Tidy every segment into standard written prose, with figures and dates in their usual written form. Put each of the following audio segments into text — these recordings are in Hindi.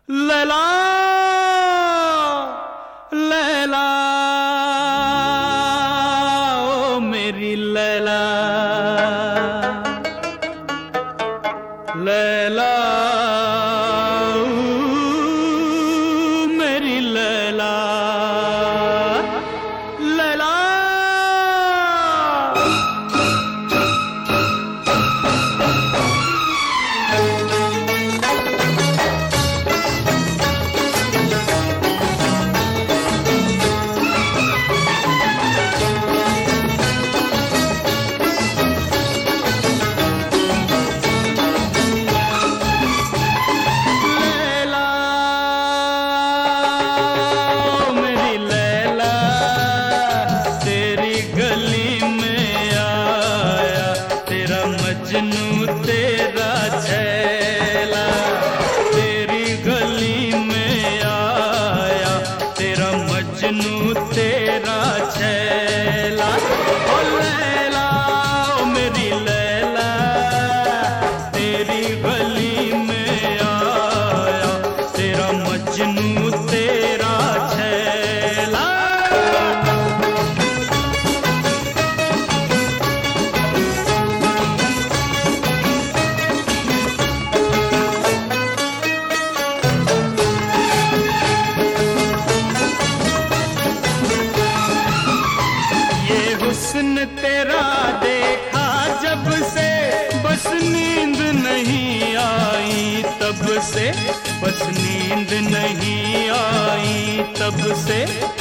लैला लैला ओ मेरी लैला लैला मेरी लैला लैला। मजनू तेरा छैला तेरी गली में आया, तेरा मजनू तेरा छैला। ओ लैला ओ मेरी लैला तेरी गली में आया, तेरा मजनू तेरा छैला। हुस्न तेरा देखा जब से बस नींद नहीं आई तब से, बस नींद नहीं आई तब से।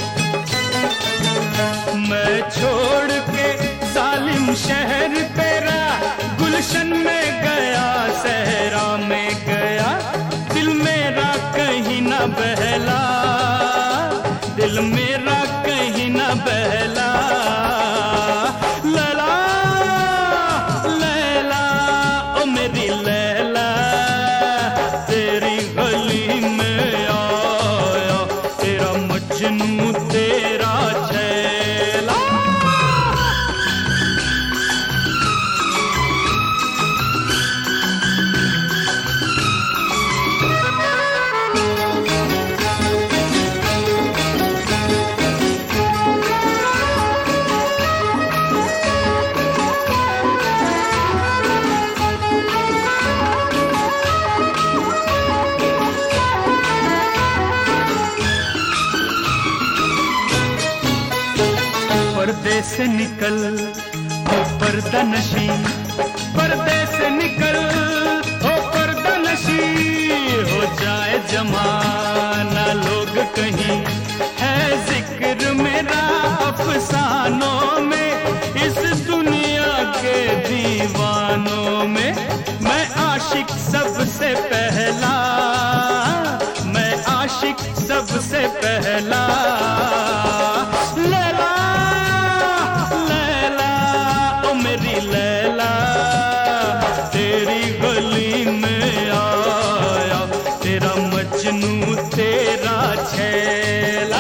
मैं छोड़ के जालिम शहर तेरा गुलशन में गया, सहरा में गया, दिल मेरा कहीं ना बहला, दिल मेरा कहीं ना बहला। लैला लैला ओ मेरी लैला तेरी गली में आया, तेरा मजनू तेरा छैला। पर्दे से निकल ओ पर्दा नशी, पर्दे से निकल ओ पर्दा नशी, हो जाए जमाना लोग कहीं है जिक्र मेरा अफसानों में, इस दुनिया के दीवानों में मैं आशिक सबसे पहला, मैं आशिक सबसे पहला। लैला लैला ओ मेरी लैला तेरी गली में आया, तेरा मजनू तेरा छैला।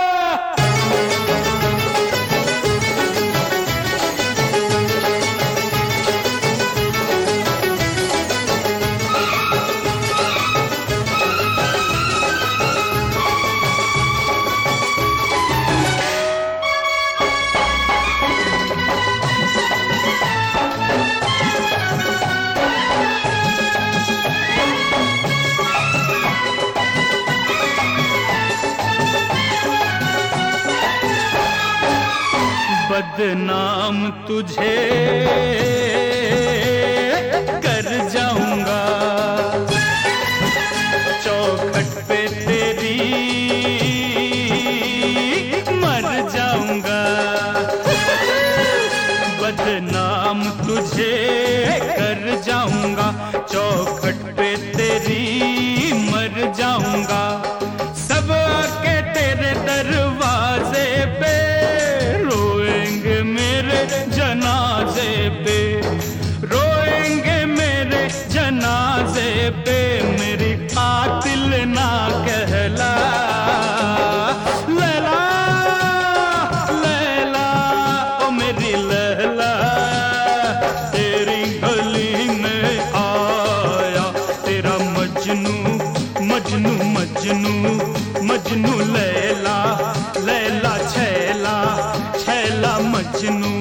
बदनाम तुझे कर जाऊंगा, चौखट पे तेरी मर जाऊंगा। बदनाम तुझे कर जाऊंगा, चौखट पे तेरी मर जाऊंगा। सब आके तेरे दरवाजे पे जनाजे पे रोएंगे, मेरे जनाजे पे मेरी कातिल ना कहला। लैला लैला ओ मेरी लैला तेरी गली में आया, तेरा मजनू मजनू मजनू मजनू लैला, लैला छैला, छैला मजनू।